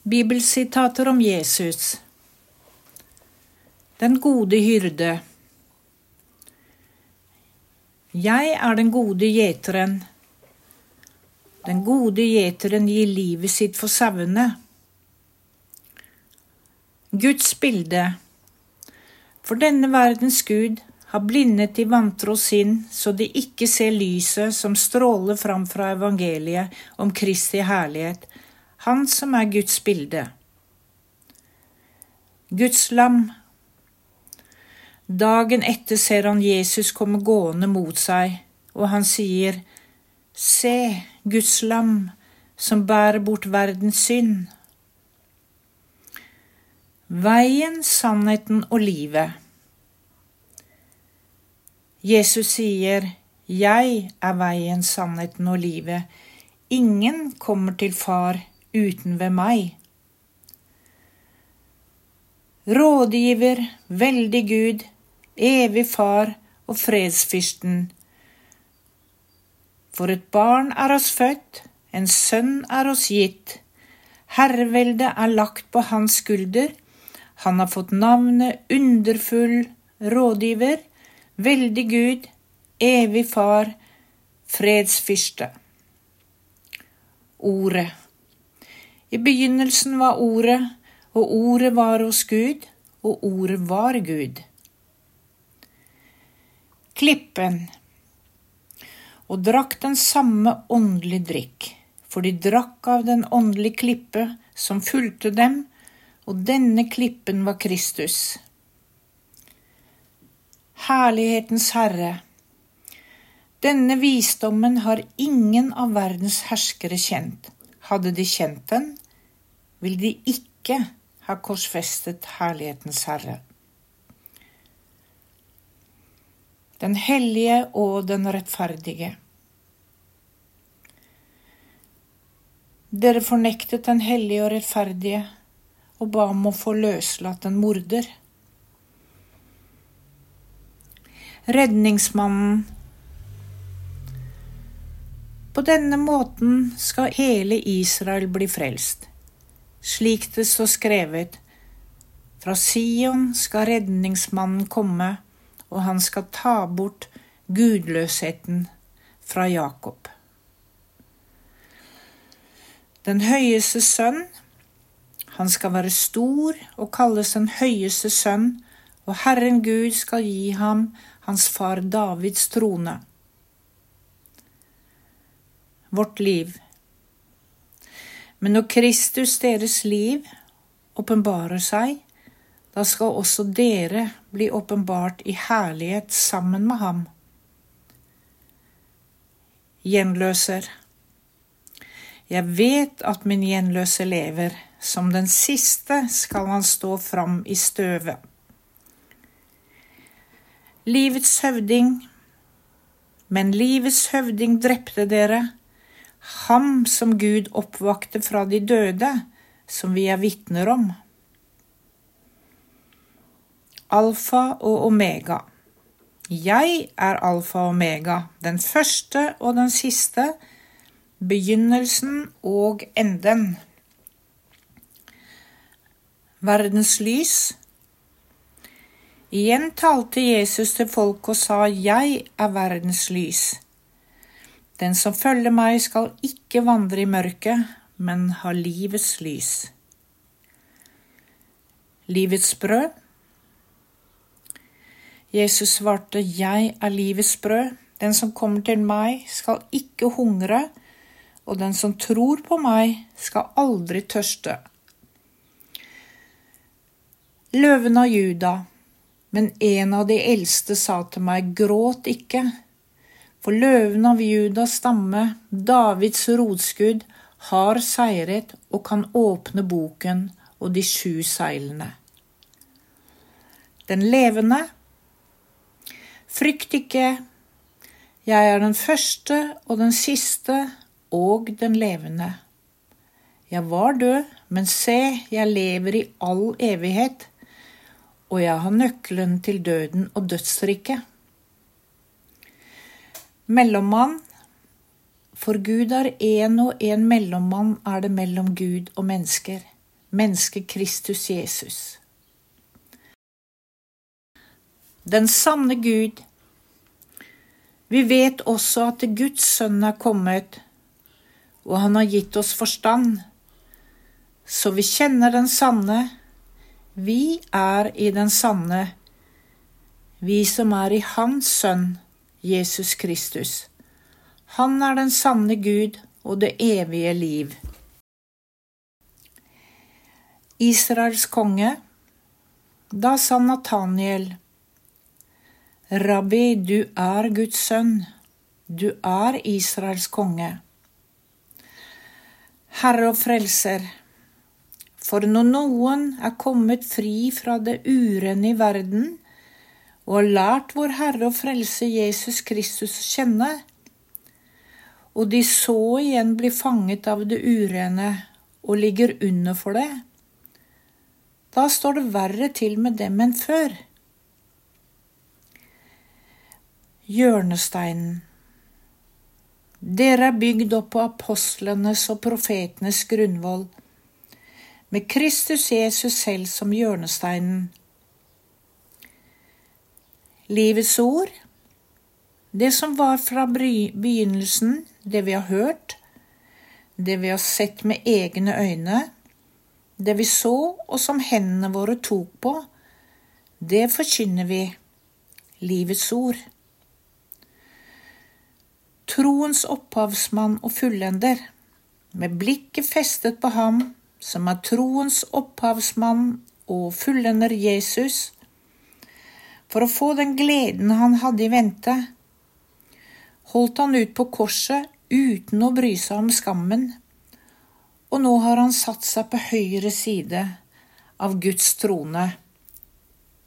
Bibelsitater om Jesus. Den gode hyrde. Jeg er den gode gjeteren. Den gode gjeteren gir livet sitt for sauene. Guds bilde. For denne verdens Gud har blindet de vantro sinn, så de ikke ser lyset som stråler fram fra evangeliet om Kristi herlighet, han som er Guds bilde. Guds lam. Dagen etter ser han Jesus komme gående mot seg, og han sier, «Se, Guds lam, som bærer bort verdens synd.» Veien, sannheten og livet. Jesus sier, «Jeg er veien, sannheten og livet. Ingen kommer til far uten ved meg.» Rådgiver, veldig Gud, evig far og fredsfyrsten. For et barn er oss født, en sønn er oss gitt. Herrevelde er lagt på hans skulder. Han har fått navnet underfull rådgiver, veldig Gud, evig far, fredsfyrste. Ordet. I begynnelsen var ordet, og ordet var hos Gud, og ordet var Gud. Klippen. Og drakk den samme åndelige drikk, for de drakk av den åndelige klippe som fulgte dem, og denne klippen var Kristus. Herlighetens Herre. Denne visdommen har ingen av verdens herskere kjent. Hadde de kjent den, vil de ikke ha korsfestet herlighetens Herre. Den hellige og den rettferdige. Dere fornektet den hellige og rettferdige, og ba om å få løslatt en morder. Redningsmannen. På denne måten skal hele Israel bli frelst. Slik det står skrevet, fra Sion skal redningsmannen komme, og han skal ta bort gudløsheten fra Jakob. Den høyeste sønn, han skal være stor og kalles den høyeste sønn, og Herren Gud skal gi ham hans far Davids trone. Vårt liv. Men når Kristus, deres liv, åpenbarer seg, da skal også dere bli åpenbart i herlighet sammen med ham. Gjenløser. Jeg vet at min gjenløser lever, som den siste skal han stå fram i støvet. Livets høvding. Men livets høvding drepte dere, ham som Gud oppvakte fra de døde, som vi er vitner om. Alfa og Omega. Jeg er alfa og omega, den første og den siste, begynnelsen og enden. Verdens lys. Igjen talte Jesus til folk og sa, jeg er verdens lys. Den som følger meg skal ikke vandre i mørket, men ha livets lys. Livets brød. Jesus svarte, jeg er livets brød. Den som kommer til meg skal ikke hungre, og den som tror på meg skal aldri tørste. Løven av Juda. Men en av de eldste sa til meg, gråt ikke. For løven av Judas stamme, Davids rotskudd, har seiret og kan åpne boken og de 7 seilene. Den levende. Frykt ikke, jeg er den første og den siste og den levende. Jeg var død, men se, jeg lever i all evighet, og jeg har nøkkelen til døden og dødsriket. Mellommann. For Gud er en, og en mellommann er det mellom Gud og mennesker. mennesket Kristus Jesus. Den sanne Gud. Vi vet også at Guds sønn er kommet, og han har gitt oss forstand, så vi kjenner den sanne. Vi er i den sanne, vi som er i hans sønn, Jesus Kristus. Han er den sanne Gud og det evige liv. Israels konge. Da sa Nataniel: Rabbi, du er Guds sønn, du er Israels konge. Herre og frelser, for når noen er kommet fri fra det urene i verden, og har lært vår Herre og frelse Jesus Kristus å kjenne, og de så igjen blir fanget av det urene og ligger under for det, da står det verre til med dem enn før. Hjørnesteinen. Dere er bygd opp på apostlenes og profetenes grunnvoll, med Kristus Jesus selv som hjørnesteinen. Livets ord, det som var fra begynnelsen, det vi har hørt, det vi har sett med egne øyne, det vi så og som hendene våre tok på, det forkynner vi, livets ord. Troens opphavsmann og fullender, med blikket festet på ham, som er troens opphavsmann og fullender Jesus, for å få den gleden han hadde i vente, holdt han ut på korset uten å bry seg om skammen, og nå har han satt seg på høyre side av Guds trone.